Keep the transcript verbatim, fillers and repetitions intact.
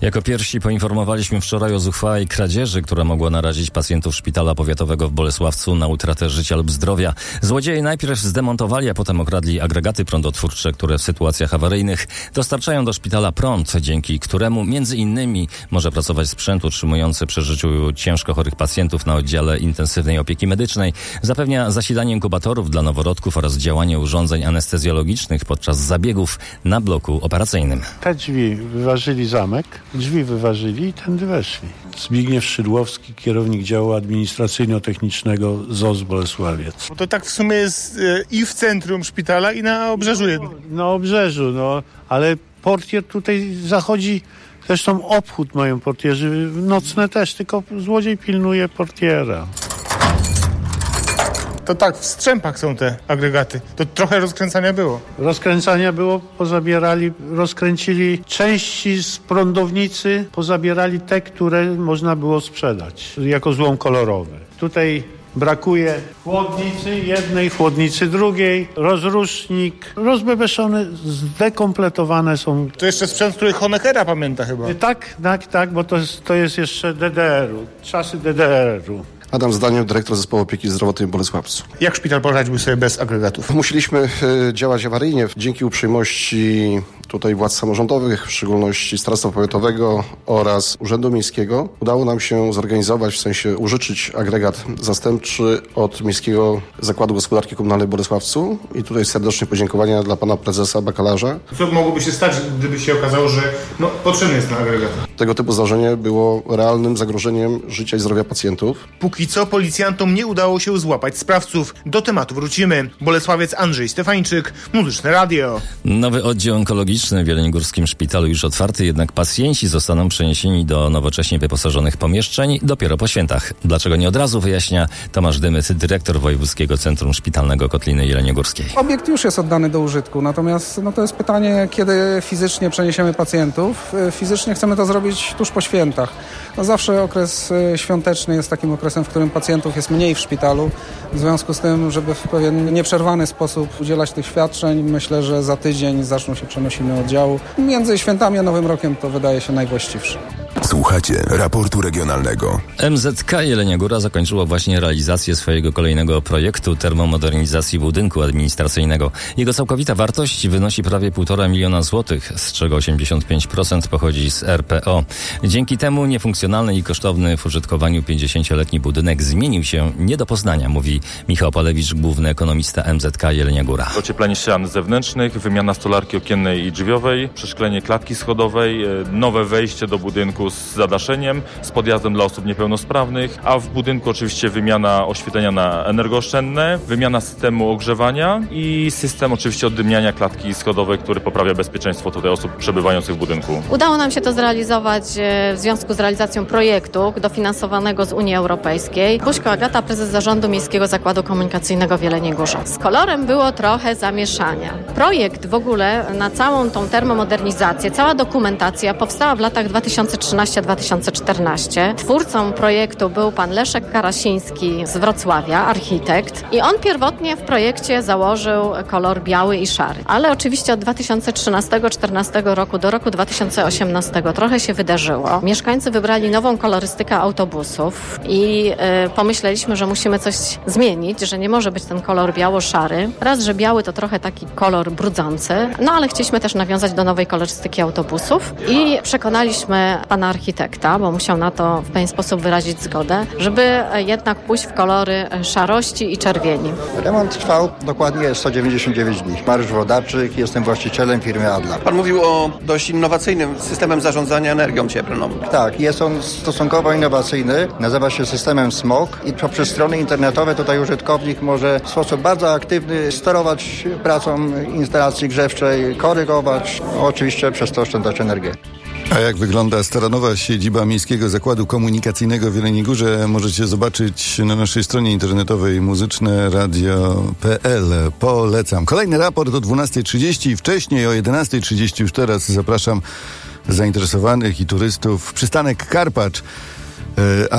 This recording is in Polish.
Jako pierwsi poinformowaliśmy wczoraj o zuchwałej kradzieży, która mogła narazić pacjentów szpitala powiatowego w Bolesławcu na utratę życia lub zdrowia. Złodzieje najpierw zdemontowali, a potem okradli agregaty prądotwórcze, które w sytuacjach awaryjnych dostarczają do szpitala prąd, dzięki któremu między innymi może pracować sprzęt utrzymujący przy życiu ciężko chorych pacjentów na oddziale intensywnej opieki medycznej. Zapewnia zasilanie inkubatorów dla noworodków oraz działanie urządzeń anestezjologicznych podczas zabiegów na bloku operacyjnym. Te drzwi wyważyli zamek, drzwi wyważyli i tędy weszli. Zbigniew Szydłowski, kierownik działu administracyjno-technicznego Z O S Bolesławiec. Bo to tak w sumie jest y, i w centrum szpitala, i na obrzeżu. No, na obrzeżu, no, ale portier tutaj zachodzi, zresztą obchód mają portierzy, nocne też, tylko złodziej pilnuje portiera. To tak, w strzępach są te agregaty. To trochę rozkręcania było. Rozkręcania było, pozabierali, rozkręcili części z prądownicy, pozabierali te, które można było sprzedać jako złom kolorowe. Tutaj brakuje chłodnicy jednej, chłodnicy drugiej, rozrusznik, rozbebeszone, zdekompletowane są. To jeszcze sprzęt, który Honeckera pamięta chyba. Tak, tak, tak, bo to jest, to jest jeszcze D D R-u, czasy D D R-u. Adam Zdaniuk, dyrektor Zespołu Opieki Zdrowotnej w Bolesławcu. Jak szpital poradziłby sobie bez agregatów? Musieliśmy y, działać awaryjnie. Dzięki uprzejmości tutaj władz samorządowych, w szczególności Starostwa Powiatowego oraz Urzędu Miejskiego, udało nam się zorganizować, w sensie użyczyć agregat zastępczy od Miejskiego Zakładu Gospodarki Komunalnej w Bolesławcu. I tutaj serdeczne podziękowania dla pana prezesa Bakalarza. Co mogłoby się stać, gdyby się okazało, że no, potrzebny jest ten agregat? Tego typu zdarzenie było realnym zagrożeniem życia i zdrowia pacjentów. Póki co policjantom nie udało się złapać sprawców. Do tematu wrócimy. Bolesławiec Andrzej Stefańczyk, Muzyczne Radio. Nowy oddział onkologiczny w Jeleniogórskim Szpitalu już otwarty, jednak pacjenci zostaną przeniesieni do nowocześnie wyposażonych pomieszczeń dopiero po świętach. Dlaczego nie od razu, wyjaśnia Tomasz Dymyt, dyrektor Wojewódzkiego Centrum Szpitalnego Kotliny Jeleniogórskiej. Obiekt już jest oddany do użytku, natomiast no, to jest pytanie, kiedy fizycznie przeniesiemy pacjentów. Fizycznie chcemy to zrobić tuż po świętach. No, zawsze okres świąteczny jest takim okresem, w którym pacjentów jest mniej w szpitalu. W związku z tym, żeby w pewien nieprzerwany sposób udzielać tych świadczeń, myślę, że za tydzień zaczną się przenosiny oddziału. Między świętami a Nowym Rokiem to wydaje się najwłaściwsze. Słuchacie raportu regionalnego. M Z K Jelenia Góra zakończyło właśnie realizację swojego kolejnego projektu termomodernizacji budynku administracyjnego. Jego całkowita wartość wynosi prawie półtora miliona złotych, z czego osiemdziesiąt pięć procent pochodzi z R P O. Dzięki temu niefunkcjonalny i kosztowny w użytkowaniu pięćdziesięcioletni budynek zmienił się nie do poznania, mówi Michał Palewicz, główny ekonomista M Z K Jelenia Góra. Ocieplenie ścian zewnętrznych, wymiana stolarki okiennej i drzwiowej, przeszklenie klatki schodowej, nowe wejście do budynku z zadaszeniem, z podjazdem dla osób niepełnosprawnych, a w budynku oczywiście wymiana oświetlenia na energooszczędne, wymiana systemu ogrzewania i system oczywiście oddymniania klatki schodowej, który poprawia bezpieczeństwo tutaj osób przebywających w budynku. Udało nam się to zrealizować w związku z realizacją projektu dofinansowanego z Unii Europejskiej. Buźko Agata, prezes Zarządu Miejskiego Zakładu Komunikacyjnego w Jeleniej Górze. Z kolorem było trochę zamieszania. Projekt w ogóle na całą tą termomodernizację, cała dokumentacja powstała w latach dwa tysiące trzynastym do dwa tysiące czternastego. Twórcą projektu był pan Leszek Karasiński z Wrocławia, architekt. I on pierwotnie w projekcie założył kolor biały i szary. Ale oczywiście od dwa tysiące trzynastego do czternastego roku do roku dwa tysiące osiemnastego trochę się wydarzyło. Mieszkańcy wybrali nową kolorystykę autobusów i y, pomyśleliśmy, że musimy coś zmienić, że nie może być ten kolor biało-szary. Raz, że biały to trochę taki kolor brudzący, no ale chcieliśmy też nawiązać do nowej kolorystyki autobusów i przekonaliśmy pana architekta, bo musiał na to w pewien sposób wyrazić zgodę, żeby jednak pójść w kolory szarości i czerwieni. Remont trwał dokładnie sto dziewięćdziesiąt dziewięć dni. Mariusz Wodarczyk, jestem właścicielem firmy Adla. Pan mówił o dość innowacyjnym systemem zarządzania energią cieplną. Tak, jest on stosunkowo innowacyjny, nazywa się systemem SMOK i poprzez strony internetowe tutaj użytkownik może w sposób bardzo aktywny sterować pracą instalacji grzewczej, korygować, oczywiście przez to oszczędzać energię. A jak wygląda stara nowa siedziba Miejskiego Zakładu Komunikacyjnego w Jeleniej Górze, możecie zobaczyć na naszej stronie internetowej muzyczne radio kropka p l. Polecam. Kolejny raport o dwunastej trzydzieści, wcześniej o jedenastej trzydzieści. Już teraz zapraszam zainteresowanych i turystów. Przystanek Karpacz.